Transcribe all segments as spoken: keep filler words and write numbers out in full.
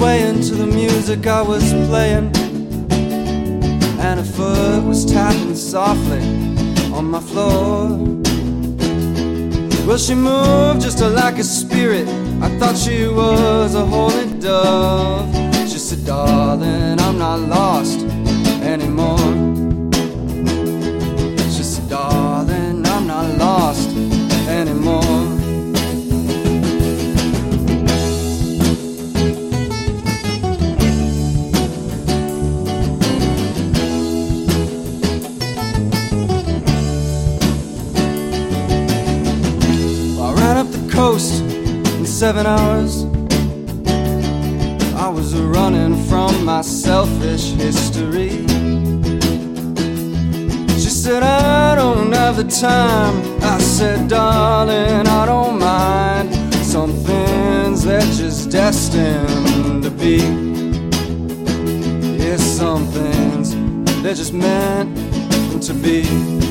swaying to the music I was playing, and her foot was tapping softly on my floor. Well, she moved just like a spirit. I thought she was a holy dove. She said, darling, I'm not lost anymore. She said, darling, I'm not lost anymore. Coast in seven hours. I was running from my selfish history. She said, I don't have the time. I said, darling, I don't mind. Some things they're just destined to be. Yes, some things they're just meant to be.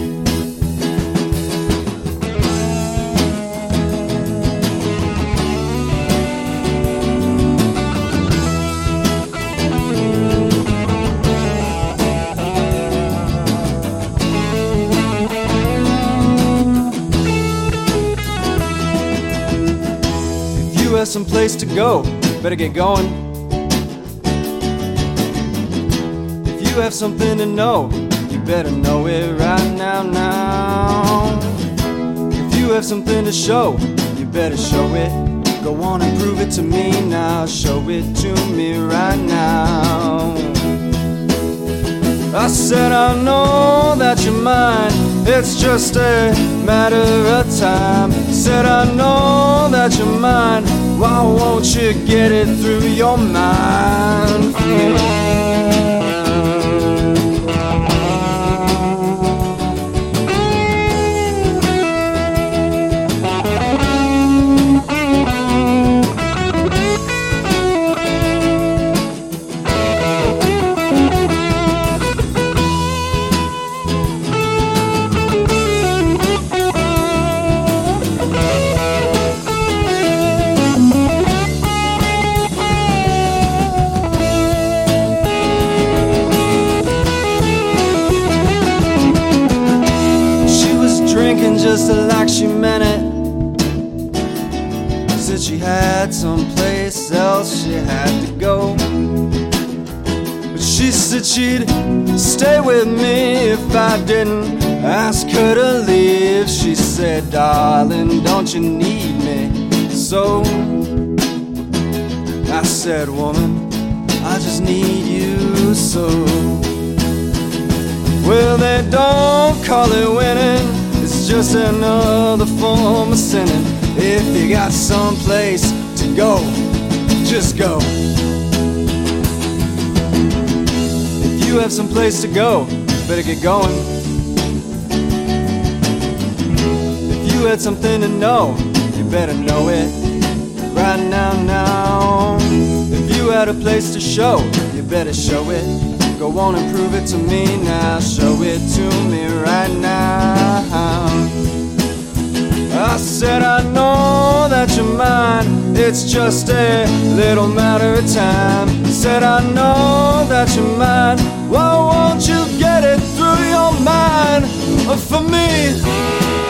If you have some place to go, better get going. If you have something to know, you better know it right now, now. If you have something to show, you better show it. Go on and prove it to me now. Show it to me right now. I said, I know that you're mine. It's just a matter of time. Said, I know that you're mine. Why won't you get it through your mind? Just like she meant it. Said she had someplace else she had to go, but she said she'd stay with me if I didn't ask her to leave. She said, darling, don't you need me so? I said, woman, I just need you so. Well, they don't call it winning, it's just another form of sinning. If you got someplace to go, just go. If you have someplace to go, better get going. If you had something to know, you better know it right now, now. If you had a place to show, you better show it. Go on and prove it to me now. Show it to me right now. I said, I know that you're mine. It's just a little matter of time. Said, I know that you're mine. Why won't you get it through your mind? For me